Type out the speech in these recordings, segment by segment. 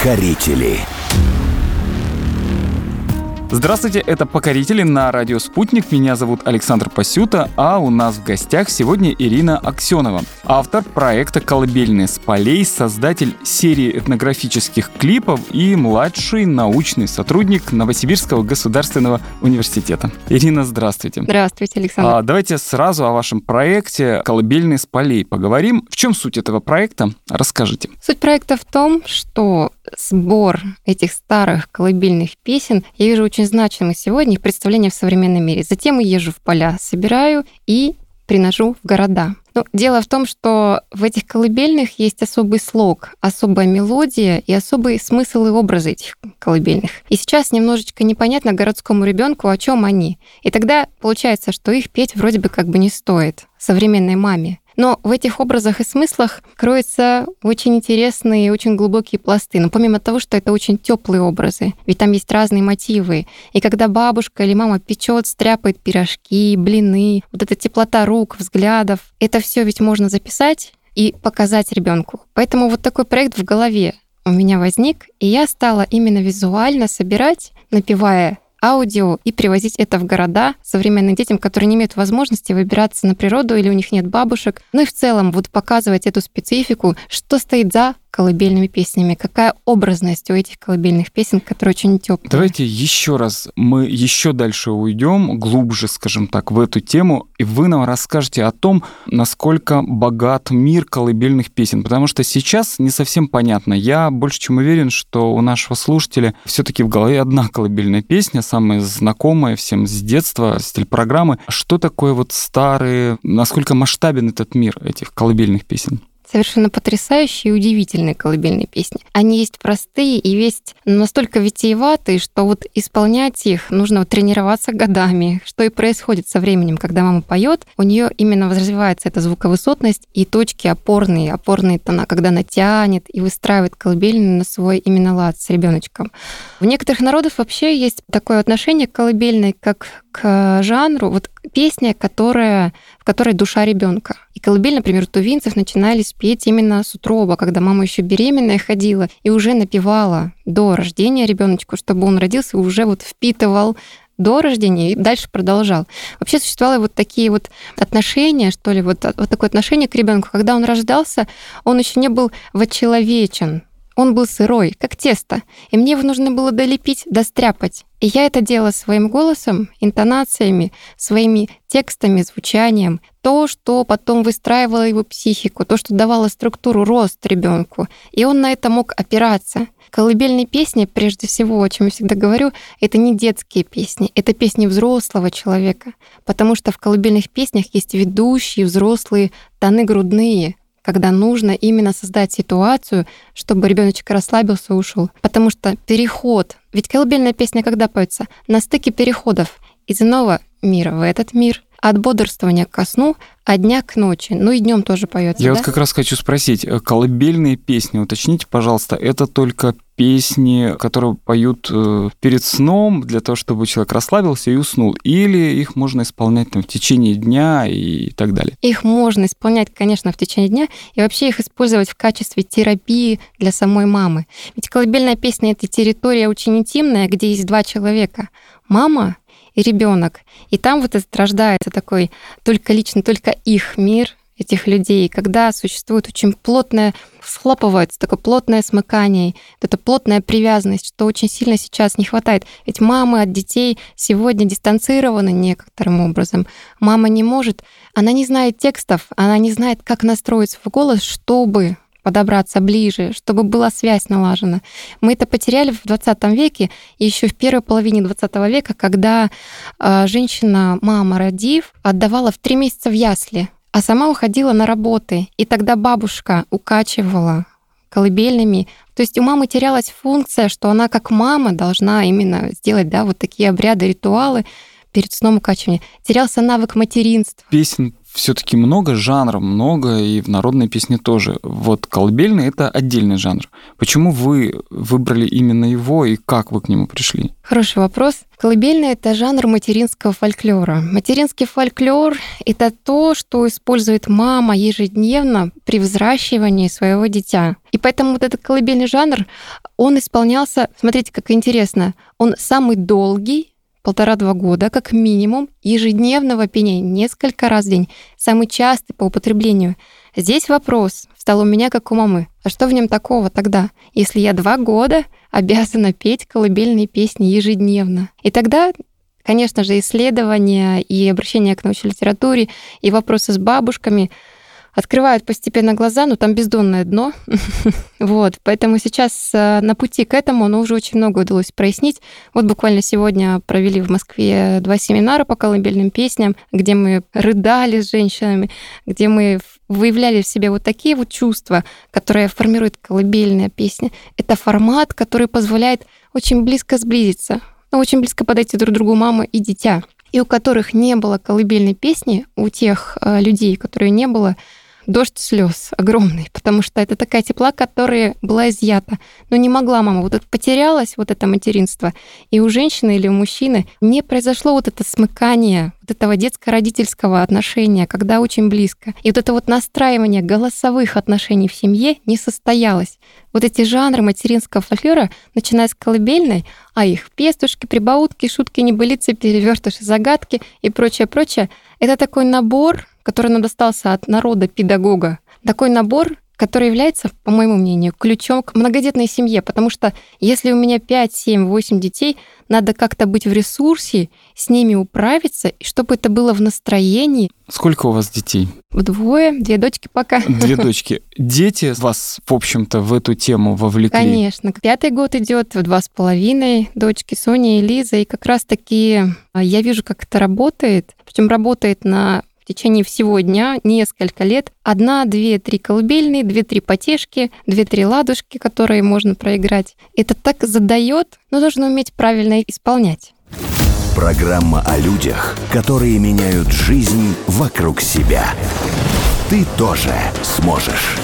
Покорители. Здравствуйте, это «Покорители» на радио «Спутник». Меня зовут Александр Пасюта, а у нас в гостях сегодня Ирина Аксенова, автор проекта «Колыбельные с полей», создатель серии этнографических клипов и младший научный сотрудник Новосибирского государственного университета. Ирина, здравствуйте. Здравствуйте, Александр. Давайте сразу о вашем проекте «Колыбельные с полей» поговорим. В чем суть этого проекта? Расскажите. Суть проекта в том, что сбор этих старых колыбельных песен я вижу очень значимый сегодня их представление в современном мире. Затем я езжу в поля, собираю и приношу в города. Но дело в том, что в этих колыбельных есть особый слог, особая мелодия и особый смысл и образы этих колыбельных. И сейчас немножечко непонятно городскому ребенку, о чем они. И тогда получается, что их петь вроде бы как бы не стоит современной маме. Но в этих образах и смыслах кроются очень интересные и очень глубокие пласты. Но помимо того, что это очень теплые образы, ведь там есть разные мотивы. И когда бабушка или мама печет, стряпает пирожки, блины, вот эта теплота рук, взглядов, это все ведь можно записать и показать ребенку. Поэтому вот такой проект в голове у меня возник, и я стала именно визуально собирать, напевая аудио и привозить это в города современным детям, которые не имеют возможности выбираться на природу или у них нет бабушек. Ну и в целом вот показывать эту специфику, что стоит за колыбельными песнями, какая образность у этих колыбельных песен, которые очень теплые. Давайте еще раз, мы еще дальше уйдем, глубже, скажем так, в эту тему, и вы нам расскажете о том, насколько богат мир колыбельных песен, потому что сейчас не совсем понятно. Я больше чем уверен, что у нашего слушателя все-таки в голове одна колыбельная песня, самая знакомая всем с детства, с телепрограммы. Что такое вот старые, насколько масштабен этот мир этих колыбельных песен? Совершенно потрясающие и удивительные колыбельные песни. Они есть простые и есть настолько витиеватые, что вот исполнять их нужно тренироваться годами, что и происходит со временем, когда мама поет, у нее именно развивается эта звуковысотность и точки опорные тона, когда она тянет и выстраивает колыбельную на свой именно лад с ребеночком. У некоторых народов вообще есть такое отношение к колыбельной как к жанру, вот песня, в которой душа ребенка. И колыбель, например, у тувинцев начинали петь именно с утроба, когда мама еще беременная ходила и уже напевала до рождения ребеночку, чтобы он родился и уже вот впитывал до рождения и дальше продолжал. Вообще существовали вот такие вот отношения, что ли, вот такое отношение к ребенку. Когда он рождался, он еще не был вочеловечен. Он был сырой, как тесто, и мне его нужно было долепить, достряпать. И я это делала своим голосом, интонациями, своими текстами, звучанием. То, что потом выстраивало его психику, то, что давало структуру, рост ребенку. И он на это мог опираться. Колыбельные песни, прежде всего, о чем я всегда говорю, это не детские песни, это песни взрослого человека. Потому что в колыбельных песнях есть ведущие взрослые тоны грудные, когда нужно именно создать ситуацию, чтобы ребеночек расслабился и ушел. Потому что переход, ведь колыбельная песня когда поется? На стыке переходов из иного мира в этот мир, от бодрствования ко сну, от дня к ночи. Ну и днем тоже поется. Я вот как раз хочу спросить, колыбельные песни, уточните, пожалуйста, это только песни, которые поют перед сном для того, чтобы человек расслабился и уснул, или их можно исполнять в течение дня и так далее? Их можно исполнять, конечно, в течение дня, и вообще их использовать в качестве терапии для самой мамы. Ведь колыбельная песня — это территория очень интимная, где есть два человека. Мама и ребенок. И там вот этот рождается такой только лично, только их мир, этих людей, когда существует очень плотное, схлопывается такое плотное смыкание, это плотная привязанность, что очень сильно сейчас не хватает. Ведь мамы от детей сегодня дистанцированы некоторым образом. Мама не может, она не знает текстов, она не знает, как настроить свой голос, чтобы подобраться ближе, чтобы была связь налажена. Мы это потеряли в 20 веке, и еще в первой половине 20 века, когда женщина, мама, родив, отдавала в 3 месяца в ясли, а сама уходила на работы. И тогда бабушка укачивала колыбельными. То есть у мамы терялась функция, что она как мама должна именно сделать, да, вот такие обряды, ритуалы перед сном укачивания. Терялся навык материнства. Песен все-таки много жанров, много и в народной песне тоже. Вот колыбельный — это отдельный жанр. Почему вы выбрали именно его и как вы к нему пришли? Хороший вопрос. Колыбельный — это жанр материнского фольклора. Материнский фольклор — это то, что использует мама ежедневно при взращивании своего дитя. И поэтому вот этот колыбельный жанр, он исполнялся, смотрите, как интересно, он самый долгий, 1,5-2 года, как минимум, ежедневного пения, несколько раз в день, самый частый по употреблению. Здесь вопрос встал у меня, как у мамы. А что в нем такого тогда, если я 2 года обязана петь колыбельные песни ежедневно? И тогда, конечно же, исследования и обращение к научной литературе, и вопросы с бабушками открывают постепенно глаза, но там бездонное дно. Вот, поэтому сейчас на пути к этому, но уже очень много удалось прояснить. Вот буквально сегодня провели в Москве 2 семинара по колыбельным песням, где мы рыдали с женщинами, где мы выявляли в себе вот такие вот чувства, которые формирует колыбельная песня. Это формат, который позволяет очень близко сблизиться, очень близко подойти друг к другу мама и дитя. И у которых не было колыбельной песни, у тех людей, которые не было, дождь слез огромный, потому что это такая тепла, которая была изъята. Но не могла мама. Вот это потерялось, вот это материнство. И у женщины или у мужчины не произошло вот это смыкание, вот этого детско-родительского отношения, когда очень близко. И вот это вот настраивание голосовых отношений в семье не состоялось. Вот эти жанры материнского фольклора, начиная с колыбельной, а их пестушки, прибаутки, шутки, небылицы, перевертыши, загадки и прочее, это такой набор, который нам достался от народа-педагога. Такой набор, который является, по моему мнению, ключом к многодетной семье, потому что если у меня 5, 7, 8 детей, надо как-то быть в ресурсе, с ними управиться, и чтобы это было в настроении. Сколько у вас детей? 2, 2 дочки пока. 2 дочки. Дети вас, в общем-то, в эту тему вовлекли? Конечно. 5-й год идет, 2,5 дочки, Соня и Лиза. И как раз-таки я вижу, как это работает. Причем работает в течение всего дня, несколько лет. 1, 2, 3 колыбельные, 2, 3 потешки, 2, 3 ладушки, которые можно проиграть. Это так задает, но нужно уметь правильно исполнять. Программа о людях, которые меняют жизнь вокруг себя. Ты тоже сможешь.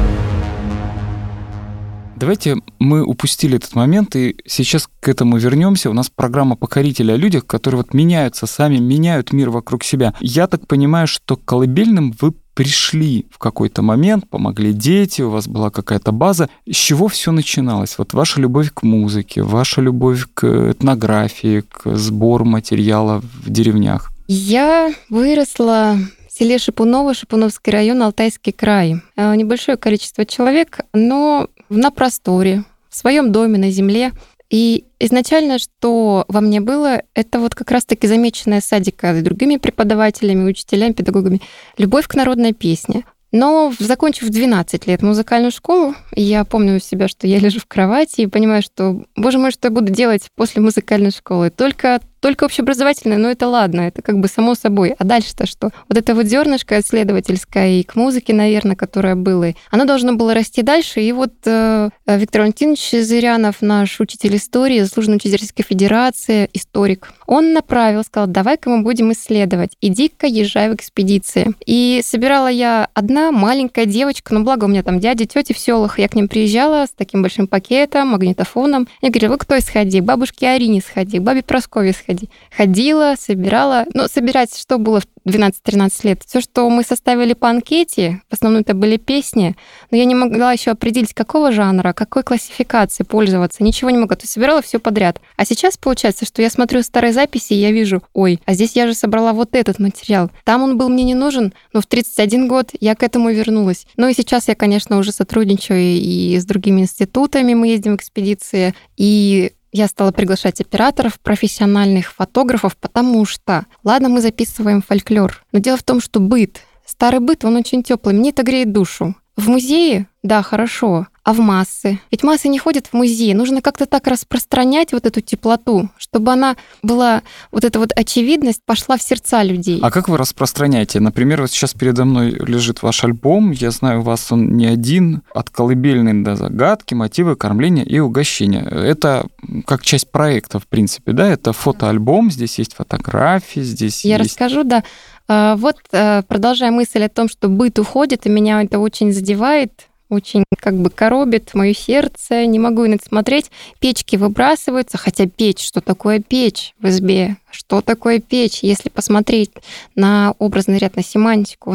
Давайте мы упустили этот момент, и сейчас к этому вернемся. У нас программа «Покорители» о людях, которые вот меняются сами, меняют мир вокруг себя. Я так понимаю, что к колыбельным вы пришли в какой-то момент, помогли дети, у вас была какая-то база. С чего все начиналось? Вот ваша любовь к музыке, ваша любовь к этнографии, к сбору материала в деревнях. Я выросла в селе Шипуново, Шипуновский район, Алтайский край. Небольшое количество человек, но на просторе, в своем доме, на земле. И изначально, что во мне было, это вот как раз-таки замеченная с садика с другими преподавателями, учителями, педагогами, любовь к народной песне. Но, закончив 12 лет музыкальную школу, я помню у себя, что я лежу в кровати и понимаю, что, боже мой, что я буду делать после музыкальной школы? Только общеобразовательное, но это ладно, это как бы само собой. А дальше-то что? Вот это вот зернышко исследовательское и к музыке, наверное, которое было, оно должно было расти дальше. И вот Виктор Валентинович Зырянов, наш учитель истории, заслуженный учитель Российской Федерации, историк, он направил, сказал, давай-ка мы будем исследовать, иди-ка езжай в экспедиции. И собирала я одна маленькая девочка, но благо у меня там дяди, тети в селах, я к ним приезжала с таким большим пакетом, магнитофоном. Я говорю, вы кто сходи? К бабушке Арине сходи, к бабе Прасковье сходи. Ходила, собирала. Но собирать, что было в 12-13 лет? Все, что мы составили по анкете, в основном это были песни, но я не могла еще определить, какого жанра, какой классификации пользоваться. Ничего не могла. То есть собирала все подряд. А сейчас получается, что я смотрю старые записи, и я вижу, ой, а здесь я же собрала вот этот материал. Там он был мне не нужен, но в 31 год я к этому вернулась. Ну и сейчас я, конечно, уже сотрудничаю и с другими институтами, мы ездим в экспедиции, и я стала приглашать операторов, профессиональных фотографов, потому что, ладно, мы записываем фольклор, но дело в том, что старый быт, он очень теплый, мне это греет душу. В музее, да, хорошо, а в массы? Ведь массы не ходят в музей. Нужно как-то так распространять вот эту теплоту, чтобы она была, вот эта вот очевидность пошла в сердца людей. А как вы распространяете? Например, вот сейчас передо мной лежит ваш альбом. Я знаю, у вас он не один. От колыбельной до загадки, мотивы, кормления и угощения. Это как часть проекта, в принципе, да? Это фотоальбом, здесь есть фотографии, здесь Я есть... расскажу, да. Продолжая мысль о том, что быт уходит, и меня это очень задевает, очень коробит мое сердце, не могу на это смотреть. Печки выбрасываются, хотя печь, что такое печь в избе? Что такое печь? Если посмотреть на образный ряд, на семантику,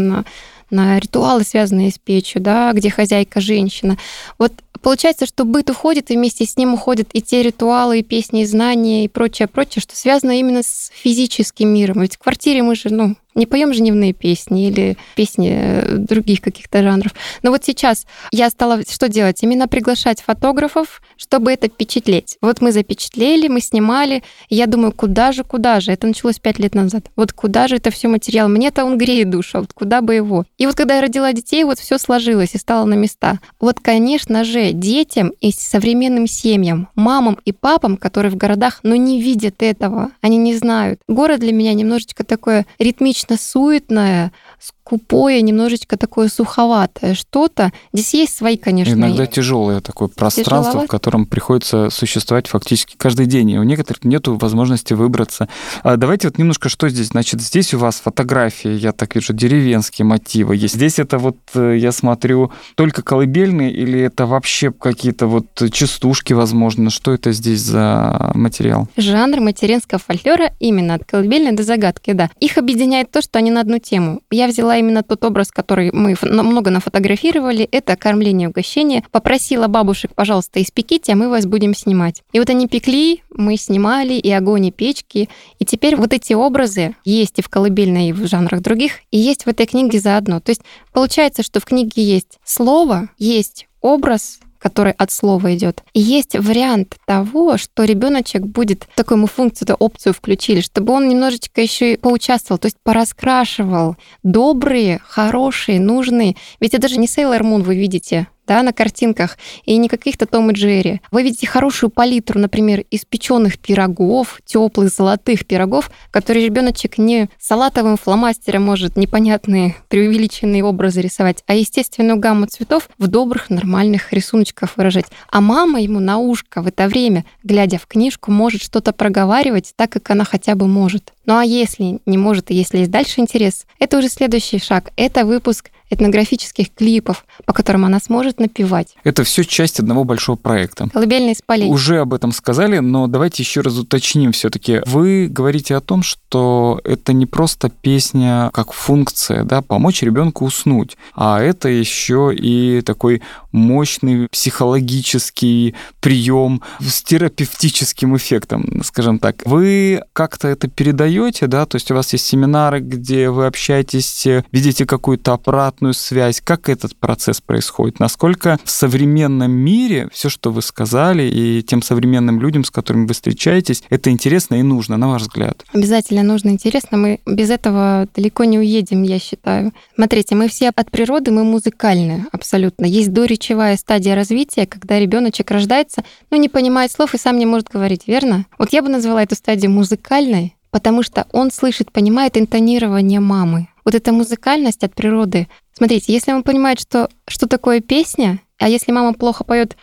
на ритуалы, связанные с печью, да, где хозяйка женщина. Вот получается, что быт уходит, и вместе с ним уходят и те ритуалы, и песни, и знания, и прочее, что связано именно с физическим миром. Ведь в квартире мы же, не поем же дневные песни или песни других каких-то жанров. Но вот сейчас я стала что делать? Именно приглашать фотографов, чтобы это печатлеть. Вот мы запечатлели, мы снимали, и я думаю, куда же? Это началось 5 лет назад. Вот куда же это все материал? Мне-то он греет душу, вот куда бы его? И вот когда я родила детей, вот все сложилось и стало на места. Вот, конечно же, детям и современным семьям, мамам и папам, которые в городах, не видят этого, они не знают. Город для меня немножечко такое ритмично-суетное, скупое, немножечко такое суховатое что-то. Здесь есть свои, конечно. Иногда тяжелое такое пространство, в котором приходится существовать фактически каждый день. И у некоторых нет возможности выбраться. Давайте вот немножко, что здесь. Значит, здесь у вас фотографии, я так вижу, деревенские мотивы есть. Здесь это я смотрю, только колыбельные или это вообще какие-то частушки, возможно? Что это здесь за материал? Жанр материнского фольклора именно от колыбельной до загадки, да. Их объединяет то, что они на одну тему. Я взяла именно тот образ, который мы много нафотографировали, это кормление, угощение. Попросила бабушек, пожалуйста, испеките, а мы вас будем снимать. И вот они пекли, мы снимали, и огонь, и печки. И теперь вот эти образы есть и в колыбельной, и в жанрах других, и есть в этой книге заодно. То есть получается, что в книге есть слово, есть образ, который от слова идет. И есть вариант того, что ребеночек будет такую мы функцию, опцию включили, чтобы он немножечко еще и поучаствовал, то есть пораскрашивал добрые, хорошие, нужные. Ведь это даже не Sailor Moon вы видите, да, на картинках, и не каких-то Том и Джерри. Вы видите хорошую палитру, например, из печеных пирогов, теплых золотых пирогов, которые ребеночек не салатовым фломастером может непонятные преувеличенные образы рисовать, а естественную гамму цветов в добрых, нормальных рисуночках выражать. А мама ему на ушко в это время, глядя в книжку, может что-то проговаривать так, как она хотя бы может. Ну а если не может, и если есть дальше интерес, это уже следующий шаг. Это выпуск этнографических клипов, по которым она сможет напевать. Это все часть одного большого проекта. Колыбельные с полей. Уже об этом сказали, но давайте еще раз уточним все-таки. Вы говорите о том, что это не просто песня как функция, да, помочь ребенку уснуть, а это еще и такой мощный психологический прием с терапевтическим эффектом, скажем так. Вы как-то это передаете, да, то есть у вас есть семинары, где вы общаетесь, видите какую-то обратную связь. Как этот процесс происходит? Насколько в современном мире все, что вы сказали, и тем современным людям, с которыми вы встречаетесь, это интересно и нужно, на ваш взгляд? Обязательно нужно, интересно. Мы без этого далеко не уедем, я считаю. Смотрите, мы все от природы, мы музыкальные абсолютно. Есть доречевая стадия развития, когда ребеночек рождается, но не понимает слов и сам не может говорить, верно? Вот я бы назвала эту стадию музыкальной, потому что он слышит, понимает интонирование мамы. Вот эта музыкальность от природы. Смотрите, если он понимает, что такое песня, а если мама плохо поет,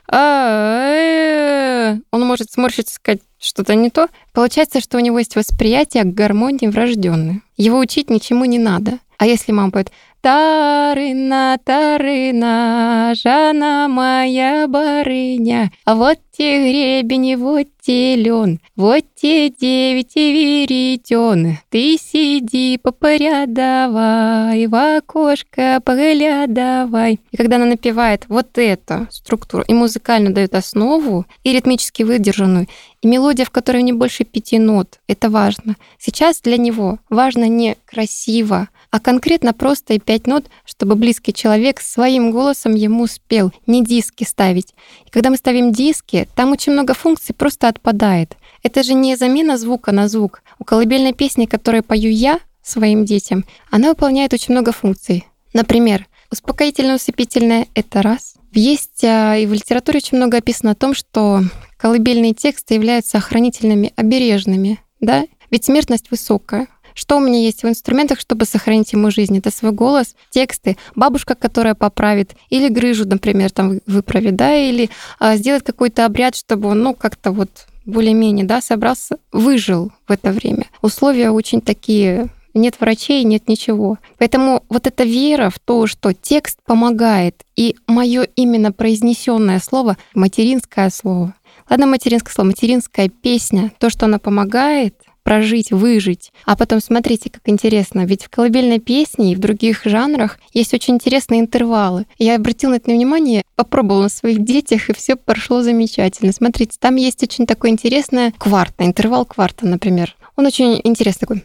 он может сморщиться и сказать что-то не то, получается, что у него есть восприятие к гармонии врожденное. Его учить ничему не надо. А если мама поет «Тарына, тарына, жана моя барыня, а вот те гребень, вот те лен, вот те 9 веретен, ты сиди попорядовай, в окошко поглядывай». И когда она напевает вот эту структуру и музыкально дает основу, и ритмически выдержанную, и мелодия, в которой не больше 5 нот, это важно. Сейчас для него важно не красиво, а конкретно просто и 5 нот, чтобы близкий человек своим голосом ему спел, не диски ставить. И когда мы ставим диски, там очень много функций просто отпадает. Это же не замена звука на звук. У колыбельной песни, которую пою я своим детям, она выполняет очень много функций. Например, успокоительно-усыпительное — это раз. Есть и в литературе очень много описано о том, что колыбельные тексты являются охранительными, обережными, да? Ведь смертность высокая. Что у меня есть в инструментах, чтобы сохранить ему жизнь? Это свой голос, тексты, бабушка, которая поправит, или грыжу, например, там выправит, да, или сделает какой-то обряд, чтобы он, как-то более-менее, да, собрался, выжил в это время. Условия очень такие нет врачей, нет ничего. Поэтому вот эта вера в то, что текст помогает, и мое именно произнесенное слово, материнское слово, ладно, материнское слово, материнская песня, то, что она помогает прожить, выжить. А потом смотрите, как интересно, ведь в колыбельной песне и в других жанрах есть очень интересные интервалы. Я обратила на это внимание, попробовала на своих детях, и все прошло замечательно. Смотрите, там есть очень такое интересное кварта, интервал кварта, например. Он очень интересный такой.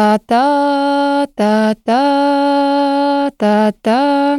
Та-та-та-та-та, та-та.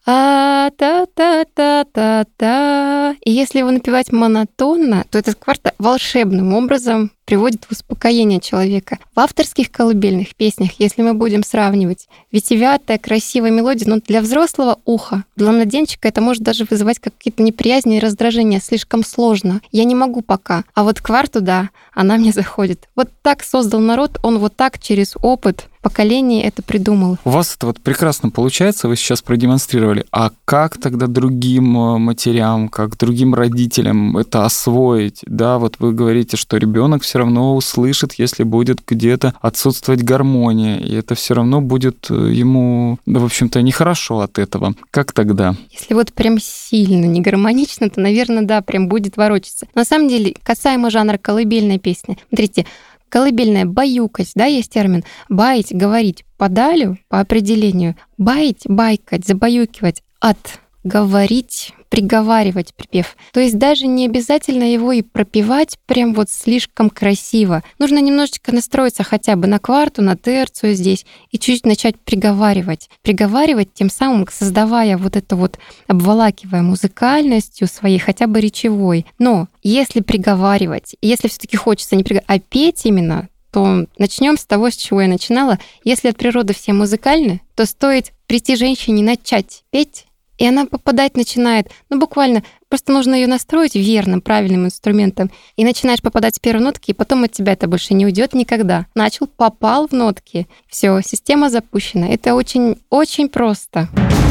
А-та-та-та-та-та. И если его напевать монотонно, то этот кварт волшебным образом приводит в успокоение человека. В авторских колыбельных песнях, если мы будем сравнивать, витиеватая, красивая мелодия, но для взрослого уха, для младенчика это может даже вызывать какие-то неприязни и раздражения, слишком сложно. Я не могу пока. А вот кварту, да, она мне заходит. Вот так создал народ, он вот так через опыт поколений это придумал. У вас это вот прекрасно получается, вы сейчас продемонстрировали. А как тогда другим матерям, как другим родителям это освоить? Да, вот вы говорите, что ребенок все равно услышит, если будет где-то отсутствовать гармония, и это все равно будет ему, да, в общем-то, нехорошо от этого. Как тогда? Если вот прям сильно не гармонично, то, наверное, да, прям будет ворочаться. На самом деле, касаемо жанра колыбельной песни, смотрите, колыбельная баюкать, да, есть термин. Баять, говорить по далю, по определению. Баять, байкать, забаюкивать от говорить, приговаривать припев. То есть даже не обязательно его и пропевать прям вот слишком красиво. Нужно немножечко настроиться хотя бы на кварту, на терцию здесь и чуть-чуть начать приговаривать. Приговаривать, тем самым создавая вот это вот, обволакивая музыкальностью своей, хотя бы речевой. Но если приговаривать, если все-таки хочется не приговаривать, а петь именно, то начнем с того, с чего я начинала. Если от природы все музыкальны, то стоит прийти женщине начать петь, и она попадать начинает, буквально, просто нужно ее настроить верным, правильным инструментом, и начинаешь попадать с первой нотки, и потом от тебя это больше не уйдет никогда. Начал, попал в нотки, все, система запущена. Это очень просто.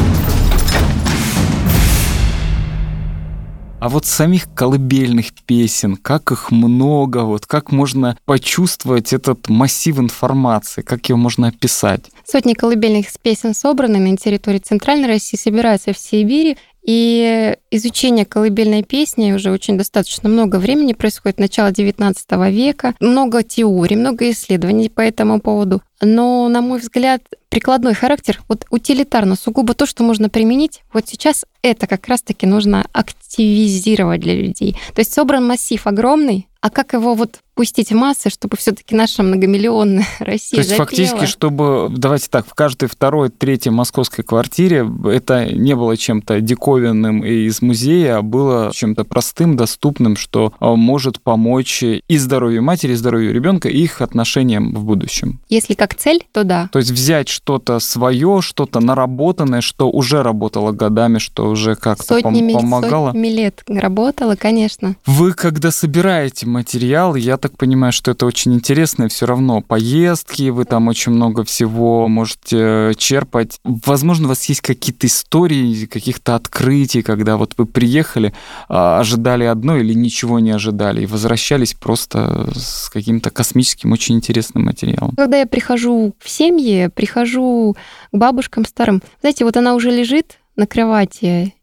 А вот самих колыбельных песен, как их много, вот как можно почувствовать этот массив информации, как его можно описать? Сотни колыбельных песен собраны на территории Центральной России, собираются в Сибири. И изучение колыбельной песни уже очень достаточно много времени происходит, начало XIX века. Много теорий, много исследований по этому поводу. Но, на мой взгляд, прикладной характер, вот утилитарно, сугубо то, что можно применить, вот сейчас это как раз-таки нужно активизировать для людей. То есть собран массив огромный, а как его вот пустить в массы, чтобы все-таки наша многомиллионная Россия запела? То есть запела? фактически, чтобы, давайте так, в каждой второй, третьей московской квартире это не было чем-то диковинным и из музея, а было чем-то простым, доступным, что может помочь и здоровью матери, и здоровью ребенка, и их отношениям в будущем. Если как цель, то да. То есть взять что-то свое, что-то наработанное, что уже работало годами, что уже как-то помогало. Сотнями лет работало, конечно. Вы, когда собираете материал, я так понимаю, что это очень интересно, и все равно поездки, вы там очень много всего можете черпать. Возможно, у вас есть какие-то истории, каких-то открытий, когда вот вы приехали, ожидали одно или ничего не ожидали, и возвращались просто с каким-то космическим, очень интересным материалом. Когда я прихожу в семьи, прихожу к бабушкам старым, знаете, вот она уже лежит на кровати,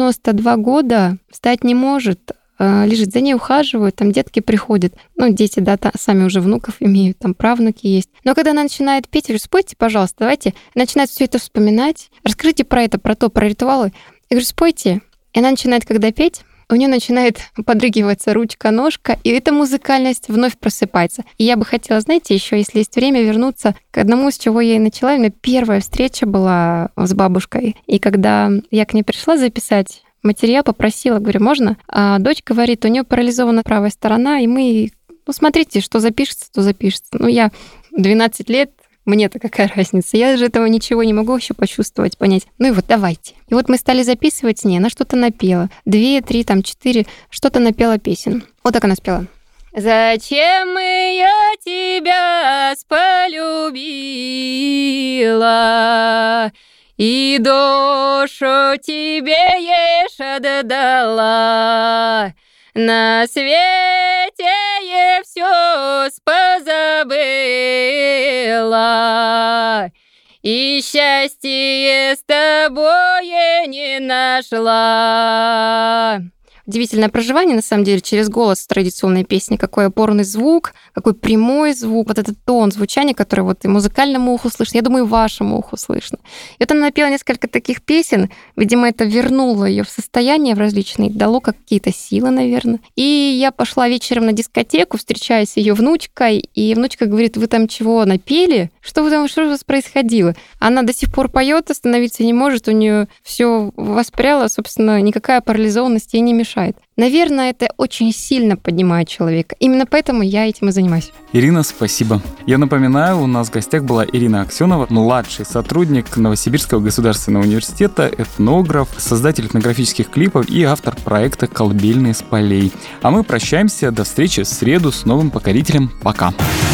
92 года, встать не может, лежит, за ней ухаживают, там детки приходят, дети, да, сами уже внуков имеют, там правнуки есть. Но когда она начинает петь, я говорю, спойте, пожалуйста, давайте, начинает все это вспоминать, расскажите про это, про ритуалы. Я говорю, спойте. И она начинает, когда петь, у нее начинает подрыгиваться ручка, ножка, и эта музыкальность вновь просыпается. И я бы хотела, знаете, еще, если есть время, вернуться к одному, с чего я и начала. У меня первая встреча была с бабушкой. И когда я к ней пришла записать материал, попросила, говорю, можно? А дочь говорит, у нее парализована правая сторона, и мы, смотрите, что запишется, то запишется. Я 12 лет, мне-то какая разница? Я же этого ничего не могу еще почувствовать, понять. Давайте. И вот мы стали записывать с ней, она что-то напела. 2, 3, 4, что-то напела песен. Вот так она спела. «Зачем я тебя полюбила, и душу тебе ешь отдала, на свете все позабыла, и счастье с тобой не нашла. Удивительное проживание, на самом деле, через голос традиционной песни. Какой опорный звук, какой прямой звук, вот этот тон звучания, который вот и музыкальному уху слышно, я думаю, и вашему уху слышно. И вот она напела несколько таких песен, видимо, это вернуло ее в состояние в различные, дало какие-то силы, наверное. И я пошла вечером на дискотеку, встречаюсь с ее внучкой, и внучка говорит: вы там чего напели? Что у вас происходило? Она до сих пор поет, остановиться не может, у нее все воспряло, собственно, никакая парализованность ей не мешает. Наверное, это очень сильно поднимает человека. Именно поэтому я этим и занимаюсь. Ирина, спасибо. Я напоминаю, у нас в гостях была Ирина Аксенова, младший сотрудник Новосибирского государственного университета, этнограф, создатель этнографических клипов и автор проекта «Колыбельные с полей». А мы прощаемся. До встречи в среду с новым покорителем. Пока.